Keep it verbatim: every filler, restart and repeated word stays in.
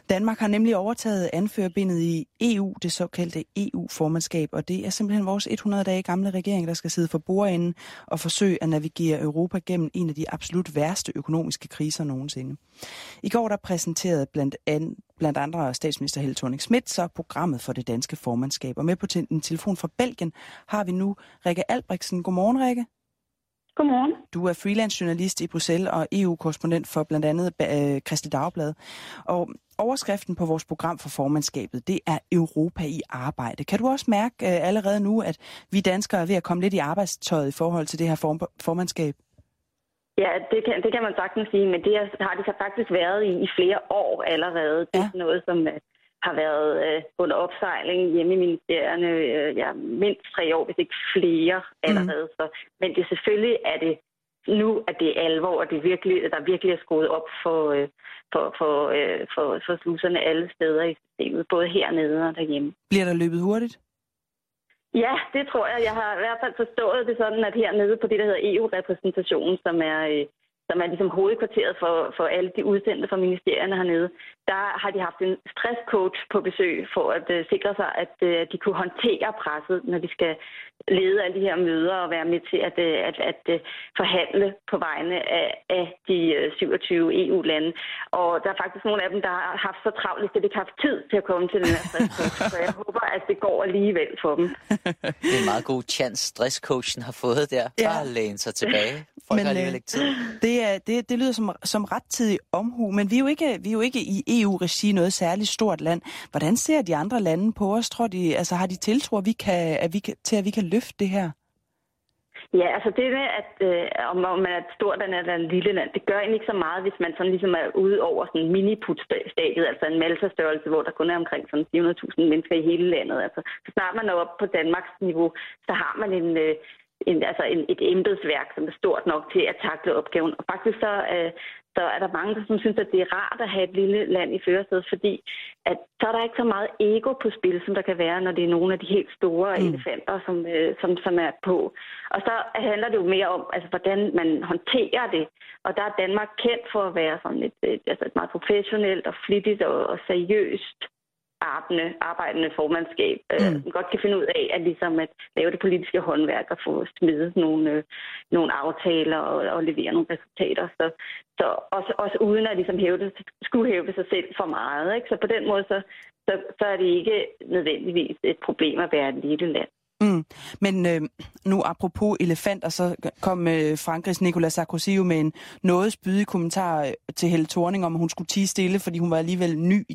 Danmark har nemlig overtaget anførerbindet i E U, det såkaldte E U-formandskab, og det er simpelthen vores hundrede dage gamle regering, der skal sidde for bordenden og forsøge at navigere Europa gennem en af de absolut værste økonomiske kriser nogensinde. I går der præsenterede blandt, an, blandt andre statsminister Helle Thorning-Schmidt så programmet for det danske formandskab. Og med på en telefon fra Belgien har vi nu Rikke Albrechtsen. Godmorgen, Rikke. Godmorgen. Du er freelance journalist i Bruxelles og E U-korrespondent for blandt andet øh, Kristeligt Dagblad. Og overskriften på vores program for formandskabet, det er Europa i arbejde. Kan du også mærke øh, allerede nu, at vi danskere er ved at komme lidt i arbejdstøjet i forhold til det her form- formandskab? Ja, det kan, det kan man sagtens sige, men det har det så faktisk været i, i flere år allerede. Det er ja. noget, som øh, har været øh, under opsejling hjemme i ministerierne øh, ja, mindst tre år, hvis ikke flere allerede. Mm. Så, men det selvfølgelig er det nu, at det er alvor, og det virkelig, der virkelig er skruet op for, øh, for, for, øh, for, for sluserne alle steder i systemet, både hernede og derhjemme. Bliver der løbet hurtigt? Ja, det tror jeg. Jeg har i hvert fald forstået det sådan, at hernede på det, der hedder E U-repræsentationen, som er... Øh, som er ligesom hovedkvarteret for, for alle de udsendte fra ministerierne hernede, der har de haft en stresscoach på besøg for at uh, sikre sig, at uh, de kunne håndtere presset, når de skal lede alle de her møder og være med til at, uh, at, at uh, forhandle på vegne af, af de uh, syvogtyve E U-lande. Og der er faktisk nogle af dem, der har haft så travlt, at de ikke har haft tid til at komme til den her stresscoach. Så jeg håber, at det går alligevel for dem. Det er en meget god chance, stresscoachen har fået der. Bare ja. læne sig tilbage. Folk Men, har alligevel ikke tid. Det er, det, det lyder som, som rettidig omhu, men vi er, jo ikke, vi er jo ikke i E U-regi noget særligt stort land. Hvordan ser de andre lande på os? Tror de, altså, har de tiltro, at vi kan, at vi kan, til, at vi kan løfte det her? Ja, altså det med, at øh, om man er et stort land eller et lille land, det gør egentlig ikke så meget, hvis man sådan ligesom er ude over sådan en mini-put-stadiet, altså en Malta-størrelse, hvor der kun er omkring sådan fire hundrede tusind mennesker i hele landet. Altså, så snart man er oppe på Danmarks niveau, så har man en... Øh, En, altså en, et embedsværk, som er stort nok til at takle opgaven. Og faktisk så, øh, så er der mange, som synes, at det er rart at have et lille land i førersædet, fordi at, så er der ikke så meget ego på spil, som der kan være, når det er nogle af de helt store mm. elefanter, som, øh, som, som er på. Og så handler det jo mere om, altså, hvordan man håndterer det. Og der er Danmark kendt for at være sådan et, et, altså et meget professionelt og flittigt og, og seriøst Arbejdende, arbejdende formandskab, mm. øh, som godt kan finde ud af at, ligesom at lave det politiske håndværk og få smidt nogle, øh, nogle aftaler og, og levere nogle resultater. Så, så også, også uden at ligesom hæve det, skulle hæve sig selv for meget. Ikke? Så på den måde, så, så, så er det ikke nødvendigvis et problem at være et lille land. Mm. Men øh, nu apropos elefanter, så kom øh, Frankrigs Nicolas Sarkozy jo med en noget spydig kommentar til Helle Thorning om, at hun skulle tie stille, fordi hun var alligevel ny i